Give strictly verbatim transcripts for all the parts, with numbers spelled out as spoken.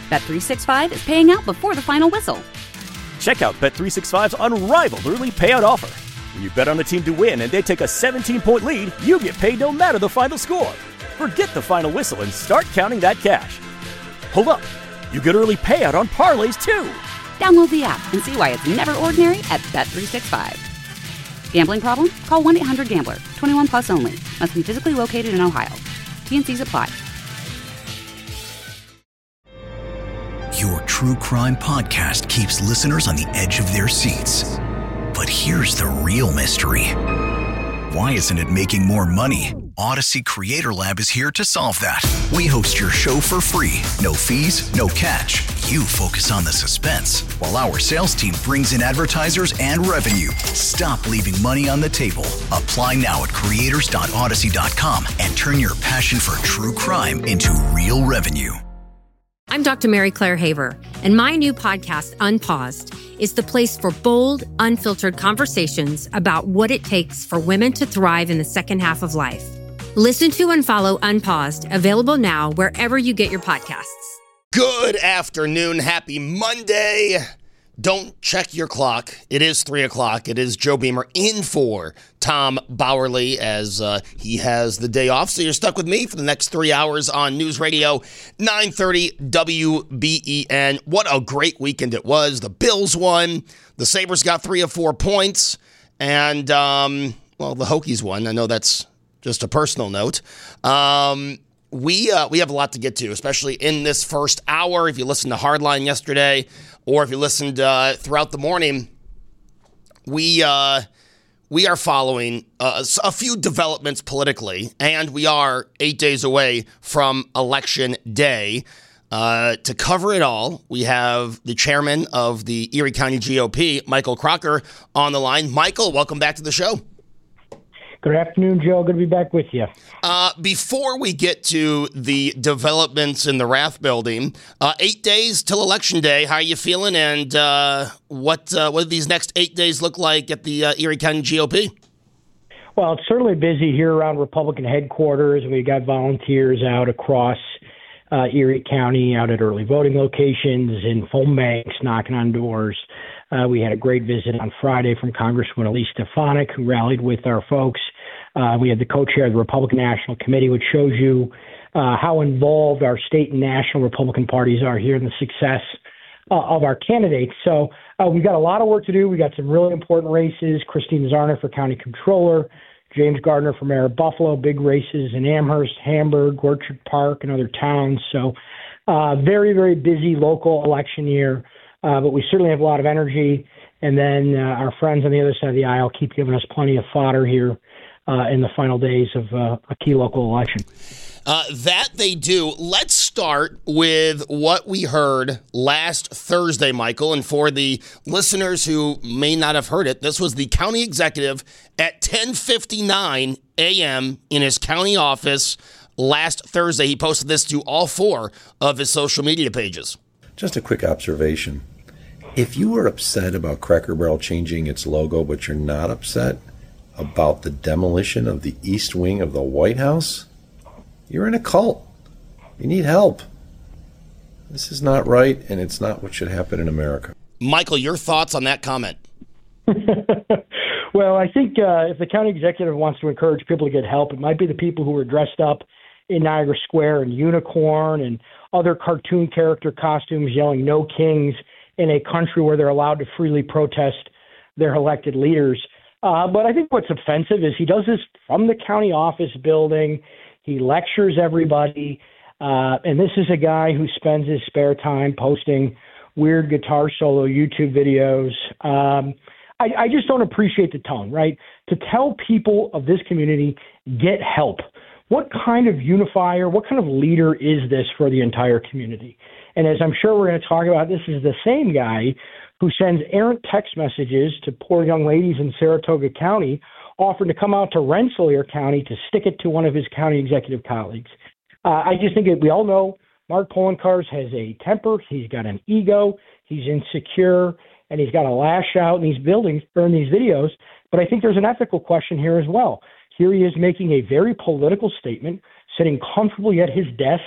Bet three sixty-five is paying out before the final whistle. Check out Bet three sixty-five's unrivaled early payout offer. When you bet on a team to win and they take a seventeen-point lead, you get paid no matter the final score. Forget the final whistle and start counting that cash. Hold up. You get early payout on parlays, too. Download the app and see why it's never ordinary at Bet three sixty-five. Gambling problem? Call one eight hundred gambler. twenty-one plus only. Must be physically located in Ohio. T N Cs apply. Your true crime podcast keeps listeners on the edge of their seats. But here's the real mystery. Why isn't it making more money? Odyssey Creator Lab is here to solve that. We host your show for free. No fees, no catch. You focus on the suspense, while our sales team brings in advertisers and revenue. Stop leaving money on the table. Apply now at creators dot odyssey dot com and turn your passion for true crime into real revenue. I'm Doctor Mary Claire Haver, and my new podcast, Unpaused, is the place for bold, unfiltered conversations about what it takes for women to thrive in the second half of life. Listen to and follow Unpaused, available now wherever you get your podcasts. Good afternoon. Happy Monday. Don't check your clock. It is three o'clock. It is Joe Beamer in for Tom Bowerly as uh, he has the day off. So you're stuck with me for the next three hours on News Radio nine thirty W B E N. What a great weekend it was. The Bills won. The Sabres got three of four points. And, um, well, the Hokies won. I know that's just a personal note. Um, we uh, we have a lot to get to, especially in this first hour. If you listened to Hardline yesterday, or if you listened uh, throughout the morning, we uh, we are following uh, a few developments politically, and we are eight days away from Election Day. Uh, to cover it all, we have the chairman of the Erie County G O P, Michael Crocker, on the line. Michael, welcome back to the show. Good afternoon, Joe. Good to be back with you. Uh, before we get to the developments in the Rath building, uh, eight days till Election Day. How are you feeling? And uh, what uh, what do these next eight days look like at the uh, Erie County G O P? Well, it's certainly busy here around Republican headquarters. We got volunteers out across uh, Erie County, out at early voting locations, in phone banks, knocking on doors. Uh, we had a great visit on Friday from Congresswoman Elise Stefanik, who rallied with our folks. Uh, we had the co-chair of the Republican National Committee, which shows you uh, how involved our state and national Republican parties are here in the success uh, of our candidates. So uh, we've got a lot of work to do. We got some really important races. Christine Zarna for County Controller, James Gardner for Mayor of Buffalo, big races in Amherst, Hamburg, Orchard Park, and other towns. So uh, very, very busy local election year. Uh, but we certainly have a lot of energy. And then uh, our friends on the other side of the aisle keep giving us plenty of fodder here uh, in the final days of uh, a key local election. Uh, that they do. Let's start with what we heard last Thursday, Michael. And for the listeners who may not have heard it, this was the county executive at ten fifty-nine a.m. in his county office last Thursday. He posted this to all four of his social media pages. Just a quick observation. If you were upset about Cracker Barrel changing its logo, but you're not upset about the demolition of the east wing of the White House, you're in a cult. You need help. This is not right, and it's not what should happen in America. Michael, your thoughts on that comment? Well, I think uh, if the county executive wants to encourage people to get help, it might be the people who were dressed up in Niagara Square in unicorn and other cartoon character costumes yelling "No Kings" in a country where they're allowed to freely protest their elected leaders. Uh, but I think what's offensive is he does this from the county office building. He lectures everybody. Uh, and this is a guy who spends his spare time posting weird guitar solo YouTube videos. Um, I, I just don't appreciate the tone, right? To tell people of this community, get help. What kind of unifier, what kind of leader is this for the entire community? And as I'm sure we're going to talk about, this is the same guy who sends errant text messages to poor young ladies in Saratoga County, offering to come out to Rensselaer County to stick it to one of his county executive colleagues. Uh, I just think that we all know Mark Poloncarz has a temper. He's got an ego. He's insecure, and he's got to lash out in these buildings or in these videos. But I think there's an ethical question here as well. Here he is making a very political statement, sitting comfortably at his desk,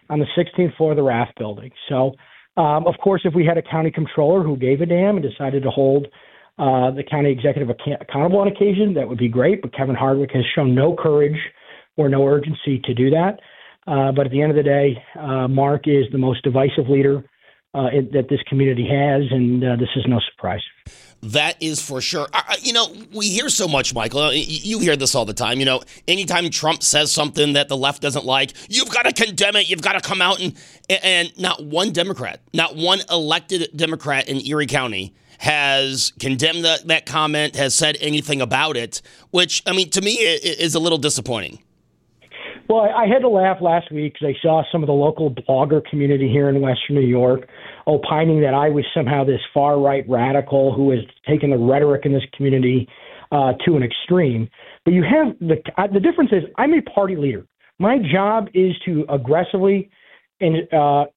on the sixteenth floor of the Raft Building. So, um, of course, if we had a county controller who gave a damn and decided to hold uh, the county executive ac- accountable on occasion, that would be great. But Kevin Hardwick has shown no courage or no urgency to do that. Uh, but at the end of the day, uh, Mark is the most divisive leader uh, it, that this community has, and uh, this is no surprise. That is for sure. Uh, you know, we hear so much, Michael. You hear this all the time. You know, anytime Trump says something that the left doesn't like, you've got to condemn it. You've got to come out and and not one Democrat, not one elected Democrat in Erie County has condemned the, that comment, has said anything about it, which, I mean, to me is a little disappointing. Well, I, I had to laugh last week because I saw some of the local blogger community here in Western New York opining that I was somehow this far-right radical who has taken the rhetoric in this community uh, to an extreme. But you have the uh, the difference is I'm a party leader. My job is to aggressively and uh,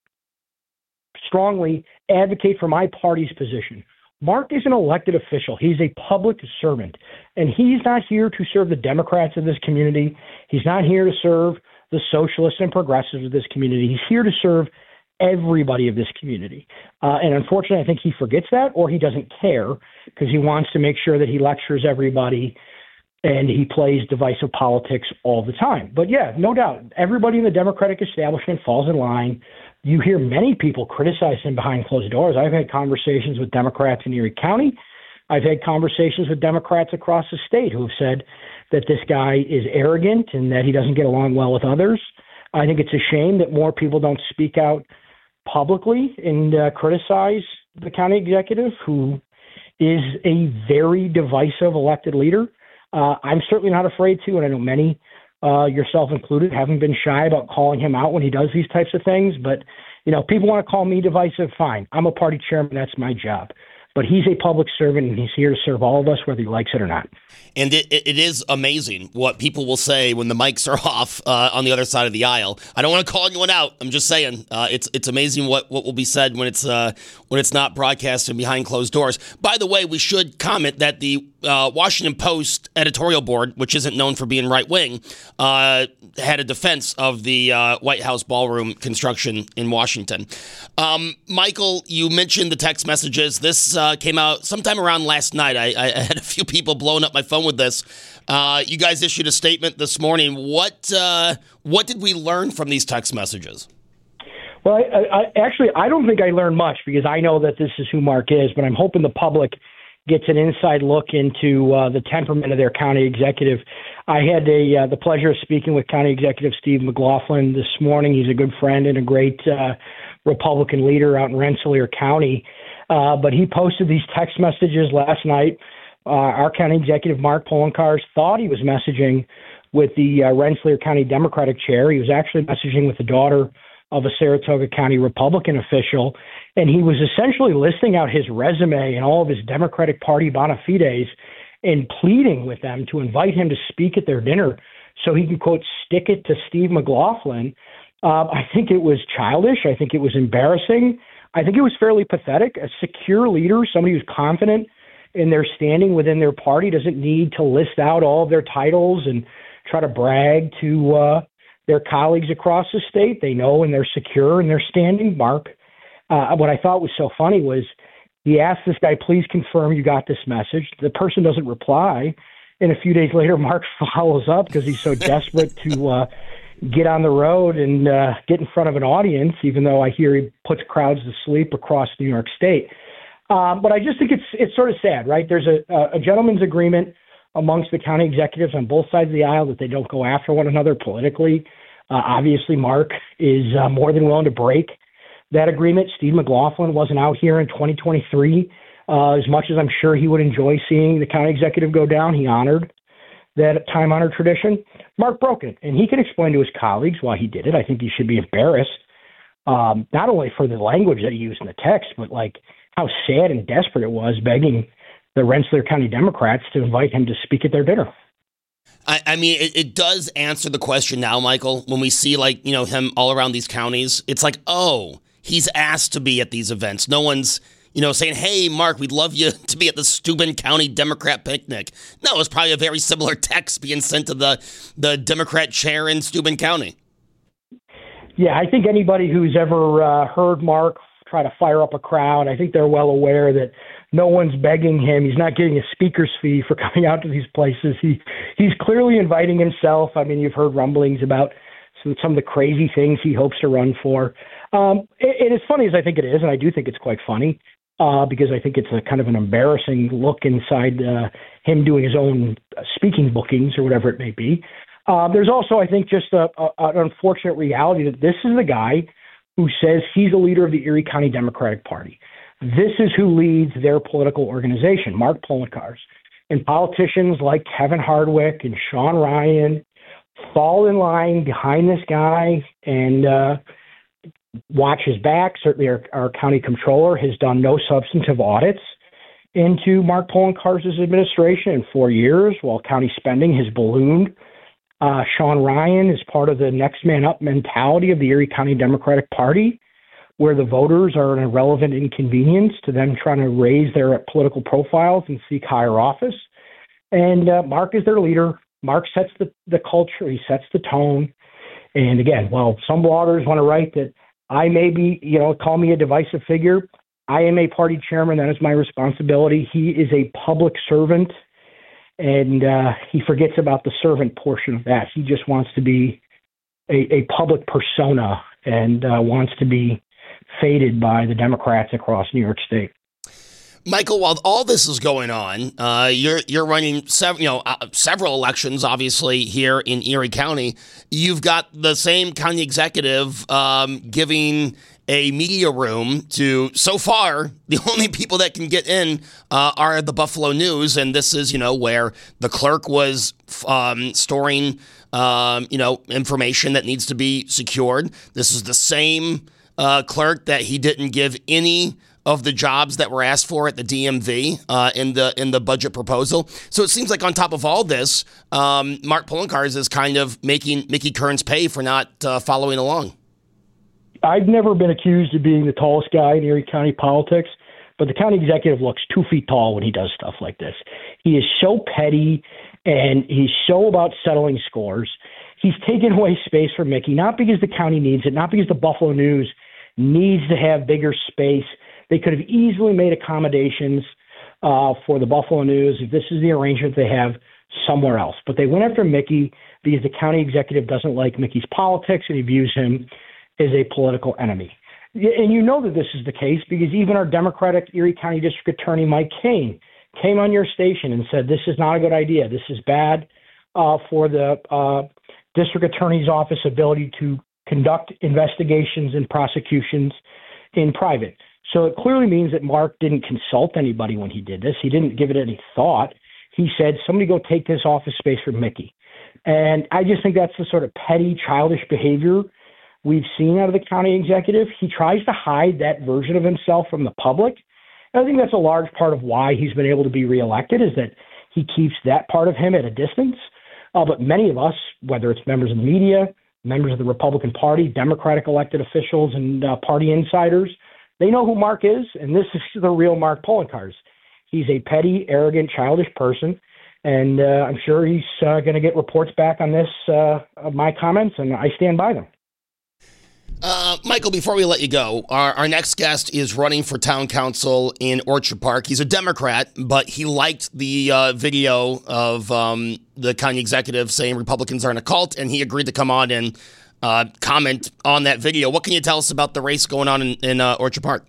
strongly advocate for my party's position. Mark is an elected official. He's a public servant, and he's not here to serve the Democrats of this community. He's not here to serve the socialists and progressives of this community. He's here to serve everybody of this community. Uh, and unfortunately, I think he forgets that, or he doesn't care because he wants to make sure that he lectures everybody and he plays divisive politics all the time. But yeah, no doubt, everybody in the Democratic establishment falls in line. You hear many people criticize him behind closed doors. I've had conversations with Democrats in Erie County. I've had conversations with Democrats across the state who have said that this guy is arrogant and that he doesn't get along well with others. I think it's a shame that more people don't speak out publicly and uh, criticize the county executive, who is a very divisive elected leader. Uh, I'm certainly not afraid to, and I know many Uh, yourself included, haven't been shy about calling him out when he does these types of things. But, you know, people want to call me divisive, fine. I'm a party chairman. That's my job. But he's a public servant, and he's here to serve all of us, whether he likes it or not. And it, it is amazing what people will say when the mics are off uh, on the other side of the aisle. I don't want to call anyone out. I'm just saying uh, it's it's amazing what, what will be said when it's uh, when it's not broadcasted behind closed doors. By the way, we should comment that the uh, Washington Post editorial board, which isn't known for being right wing, uh, had a defense of the uh, White House ballroom construction in Washington. Um, Michael, you mentioned the text messages. This uh, came out sometime around last night. I, I had a few people blowing up my phone with this. Uh, you guys issued a statement this morning. What uh, what did we learn from these text messages? Well, I, I, actually, I don't think I learned much because I know that this is who Mark is, but I'm hoping the public gets an inside look into uh, the temperament of their county executive. I had a, uh, the pleasure of speaking with County Executive Steve McLaughlin this morning. He's a good friend and a great uh, Republican leader out in Rensselaer County. Uh, but he posted these text messages last night. Uh, our county executive, Mark Poloncarz, thought he was messaging with the uh, Rensselaer County Democratic chair. He was actually messaging with the daughter of a Saratoga County Republican official, and he was essentially listing out his resume and all of his Democratic Party bona fides and pleading with them to invite him to speak at their dinner so he can, quote, stick it to Steve McLaughlin. Uh, I think it was childish. I think it was embarrassing. I think it was fairly pathetic. A secure leader, somebody who's confident in their standing within their party, doesn't need to list out all of their titles and try to brag to uh, their colleagues across the state. They know and they're secure in their standing. Mark, uh, what I thought was so funny was he asked this guy, please confirm you got this message. The person doesn't reply. And a few days later, Mark follows up because he's so desperate to uh, get on the road and uh, get in front of an audience, even though I hear he puts crowds to sleep across New York State. Um, but I just think it's it's sort of sad, right? There's a, a gentleman's agreement amongst the county executives on both sides of the aisle that they don't go after one another politically. Uh, obviously, Mark is uh, more than willing to break that agreement. Steve McLaughlin wasn't out here in twenty twenty-three. Uh, as much as I'm sure he would enjoy seeing the county executive go down, he honored that time-honored tradition. Mark broke it, and he can explain to his colleagues why he did it. I think he should be embarrassed, um, not only for the language that he used in the text, but like how sad and desperate it was begging the Rensselaer County Democrats to invite him to speak at their dinner. I, I mean, it, it does answer the question now, Michael, when we see, like, you know, him all around these counties. It's like, oh, he's asked to be at these events. No one's, you know, saying, hey, Mark, we'd love you to be at the Steuben County Democrat picnic. No, it was probably a very similar text being sent to the, the Democrat chair in Steuben County. Yeah, I think anybody who's ever uh, heard Mark try to fire up a crowd, I think they're well aware that no one's begging him. He's not getting a speaker's fee for coming out to these places. He he's clearly inviting himself. I mean, you've heard rumblings about some, some of the crazy things he hopes to run for. Um, and as funny as I think it is, and I do think it's quite funny, uh, because I think it's a kind of an embarrassing look inside uh, him doing his own speaking bookings or whatever it may be. Uh, there's also, I think, just a, a, an unfortunate reality that this is the guy who says he's the leader of the Erie County Democratic Party. This is who leads their political organization, Mark Poloncarz. And politicians like Kevin Hardwick and Sean Ryan fall in line behind this guy and uh, watch his back. Certainly our, our county comptroller has done no substantive audits into Mark Poloncarz's administration in four years, while county spending has ballooned. Uh, Sean Ryan is part of the next man up mentality of the Erie County Democratic Party, where the voters are an irrelevant inconvenience to them trying to raise their political profiles and seek higher office. And uh, Mark is their leader. Mark sets the, the culture. He sets the tone. And again, while some bloggers want to write that I may be, you know, call me a divisive figure, I am a party chairman. That is my responsibility. He is a public servant. And uh, he forgets about the servant portion of that. He just wants to be a, a public persona and uh, wants to be faded by the Democrats across New York State. Michael, while all this is going on, uh, you're you're running sev- you know uh, several elections, obviously here in Erie County. You've got the same county executive um, giving a media room to, so far, the only people that can get in uh, are the Buffalo News, and this is, you know, where the clerk was um, storing, um, you know, information that needs to be secured. This is the same uh, clerk that he didn't give any of the jobs that were asked for at the D M V uh, in the in the budget proposal. So it seems like on top of all this, um, Mark Poloncarz is kind of making Mickey Kearns pay for not uh, following along. I've never been accused of being the tallest guy in Erie County politics, but the county executive looks two feet tall when he does stuff like this. He is so petty, and he's so about settling scores. He's taken away space from Mickey, not because the county needs it, not because the Buffalo News needs to have bigger space. They could have easily made accommodations uh, for the Buffalo News if this is the arrangement they have somewhere else. But they went after Mickey because the county executive doesn't like Mickey's politics, and he views him is a political enemy. And you know that this is the case because even our Democratic Erie County District Attorney, Mike Kane, came on your station and said, this is not a good idea. This is bad uh, for the uh, District Attorney's Office ability to conduct investigations and prosecutions in private. So it clearly means that Mark didn't consult anybody when he did this. He didn't give it any thought. He said, somebody go take this office space from Mickey. And I just think that's the sort of petty, childish behavior we've seen out of the county executive. He tries to hide that version of himself from the public. And I think that's a large part of why he's been able to be reelected, is that he keeps that part of him at a distance. Uh, but many of us, whether it's members of the media, members of the Republican Party, Democratic elected officials, and uh, party insiders, they know who Mark is, and this is the real Mark Poloncarz. He's a petty, arrogant, childish person, and uh, I'm sure he's uh, going to get reports back on this, uh, of my comments, and I stand by them. Uh, Michael, before we let you go, our, our next guest is running for town council in Orchard Park. He's a Democrat, but he liked the uh, video of um, the county executive saying Republicans aren't a cult, and he agreed to come on and uh, comment on that video. What can you tell us about the race going on in, in uh, Orchard Park?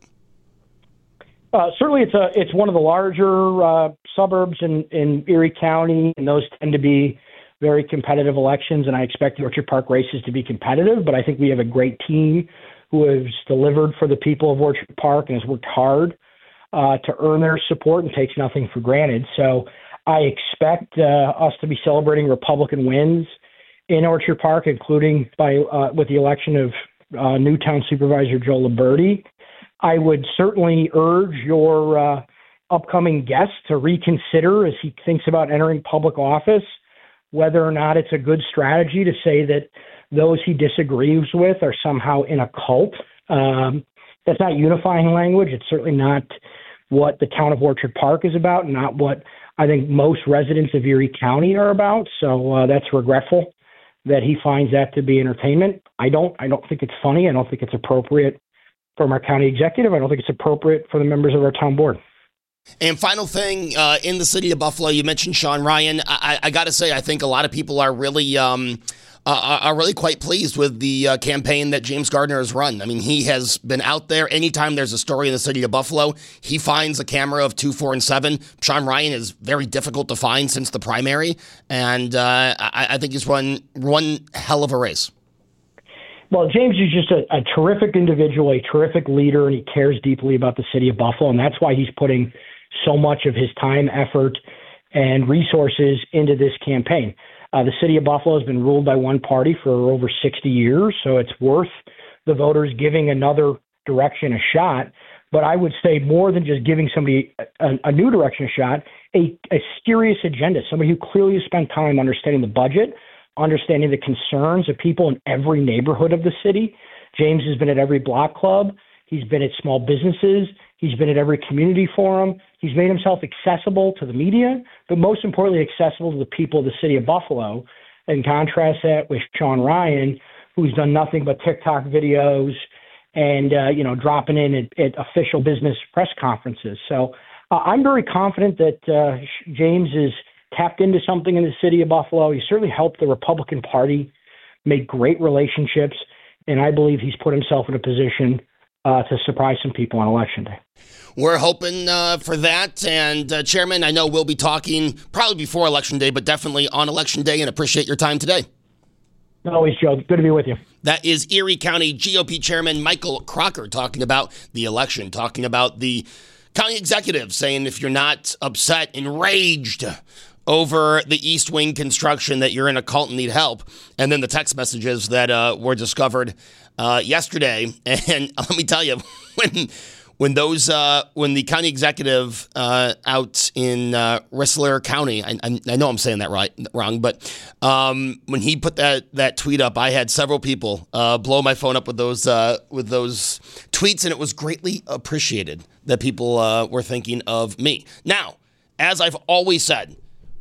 Uh, certainly, it's a it's one of the larger uh, suburbs in, in Erie County, and those tend to be very competitive elections, and I expect the Orchard Park races to be competitive, but I think we have a great team who has delivered for the people of Orchard Park and has worked hard uh, to earn their support and takes nothing for granted. So I expect uh, us to be celebrating Republican wins in Orchard Park, including by uh, with the election of uh, new town supervisor Joe Liberti. I would certainly urge your uh, upcoming guest to reconsider as he thinks about entering public office whether or not it's a good strategy to say that those he disagrees with are somehow in a cult. Um, that's not unifying language. It's certainly not what the town of Orchard Park is about, not what I think most residents of Erie County are about. So uh, that's regretful that he finds that to be entertainment. I don't. I don't think it's funny. I don't think it's appropriate from our county executive. I don't think it's appropriate for the members of our town board. And final thing, uh, in the city of Buffalo, you mentioned Sean Ryan. I, I got to say, I think a lot of people are really um, uh, are really quite pleased with the uh, campaign that James Gardner has run. I mean, he has been out there. Anytime there's a story in the city of Buffalo, he finds a camera of two, four, and seven. Sean Ryan is very difficult to find since the primary, and uh, I, I think he's run one hell of a race. Well, James is just a, a terrific individual, a terrific leader, and he cares deeply about the city of Buffalo, and that's why he's putting so much of his time, effort, and resources into this campaign. Uh, the city of Buffalo has been ruled by one party for over sixty years, so it's worth the voters giving another direction a shot. But I would say more than just giving somebody a, a new direction a shot, a, a serious agenda, somebody who clearly has spent time understanding the budget, understanding the concerns of people in every neighborhood of the city. James has been at every block club. He's been at small businesses. He's been at every community forum. He's made himself accessible to the media, but most importantly, accessible to the people of the city of Buffalo. And contrast that with Sean Ryan, who's done nothing but TikTok videos and, uh, you know, dropping in at, at official business press conferences. So uh, I'm very confident that uh, James is tapped into something in the city of Buffalo. He certainly helped the Republican Party make great relationships, and I believe he's put himself in a position uh, to surprise some people on Election Day. We're hoping uh, for that. And, uh, Chairman, I know we'll be talking probably before Election Day, but definitely on Election Day, and appreciate your time today. Always, Joe. Good to be with you. That is Erie County G O P Chairman Michael Crocker talking about the election, talking about the county executive saying if you're not upset, enraged over the East Wing construction, that you're in a cult and need help. And then the text messages that uh, were discovered uh, yesterday. And let me tell you, when when those uh, when the county executive uh, out in uh, Rensselaer County, I, I know I'm saying that right wrong, but um, when he put that that tweet up, I had several people uh, blow my phone up with those uh, with those tweets, and it was greatly appreciated that people uh, were thinking of me. Now, as I've always said,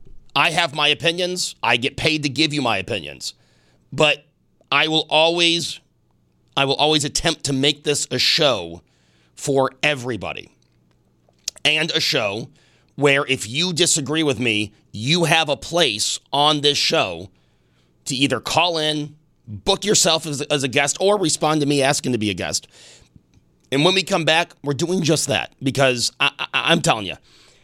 I have my opinions. I get paid to give you my opinions. But I will always, I will always attempt to make this a show for everybody. And a show where if you disagree with me, you have a place on this show to either call in, book yourself as, as a guest, or respond to me asking to be a guest. And when we come back, we're doing just that. Because I, I, I'm telling you,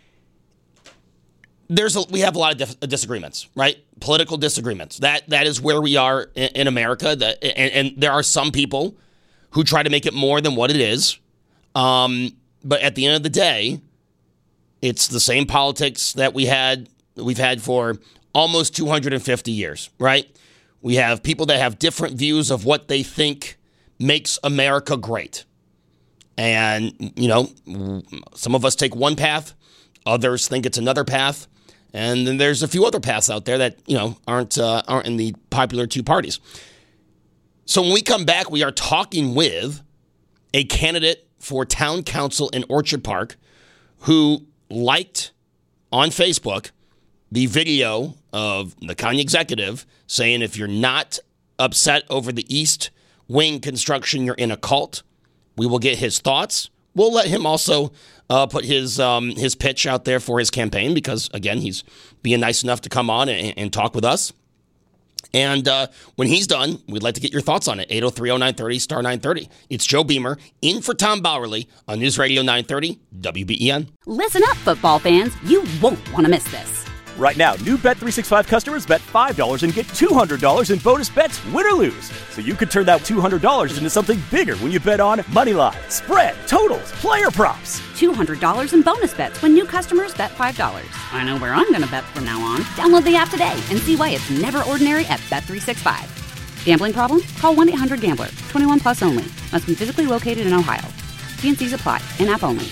There's a, we have a lot of dif- disagreements, right? Political disagreements. That that is where we are in, in America. That and, and there are some people who try to make it more than what it is. Um, but at the end of the day, it's the same politics that we had we've had for almost two hundred fifty years, right? We have people that have different views of what they think makes America great, and you know, some of us take one path, others think it's another path. And then there's a few other paths out there that, you know, aren't uh, aren't in the popular two parties. So when we come back, we are talking with a candidate for town council in Orchard Park who liked on Facebook the video of the county executive saying if you're not upset over the East Wing construction, you're in a cult. We will get his thoughts. We'll let him also uh, put his um, his pitch out there for his campaign because, again, he's being nice enough to come on and, and talk with us. And uh, when he's done, we'd like to get your thoughts on it. eight oh three oh nine thirty, star nine thirty. It's Joe Beamer in for Tom Bowerly on News Radio nine thirty W B E N. Listen up, football fans. You won't want to miss this. Right now, new Bet three sixty-five customers bet five dollars and get two hundred dollars in bonus bets, win or lose. So you could turn that two hundred dollars into something bigger when you bet on moneyline, spread, totals, player props. two hundred dollars in bonus bets when new customers bet five dollars. I know where I'm going to bet from now on. Download the app today and see why it's never ordinary at Bet three sixty-five. Gambling problem? Call one eight hundred gambler. twenty-one plus only. Must be physically located in Ohio. T N Cs apply. In-app only.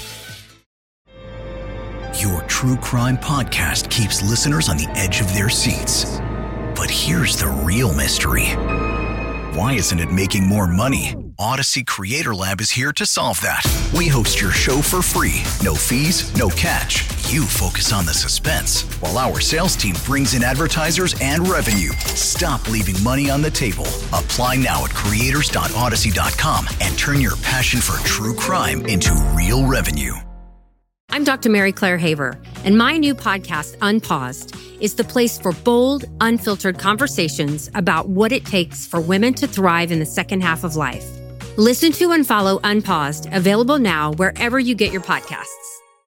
Your true crime podcast keeps listeners on the edge of their seats. But here's the real mystery. Why isn't it making more money? Odyssey Creator Lab is here to solve that. We host your show for free. No fees, no catch. You focus on the suspense, while our sales team brings in advertisers and revenue. Stop leaving money on the table. Apply now at creators dot odyssey dot com and turn your passion for true crime into real revenue. I'm Doctor Mary Claire Haver, and my new podcast, Unpaused, is the place for bold, unfiltered conversations about what it takes for women to thrive in the second half of life. Listen to and follow Unpaused, available now wherever you get your podcasts.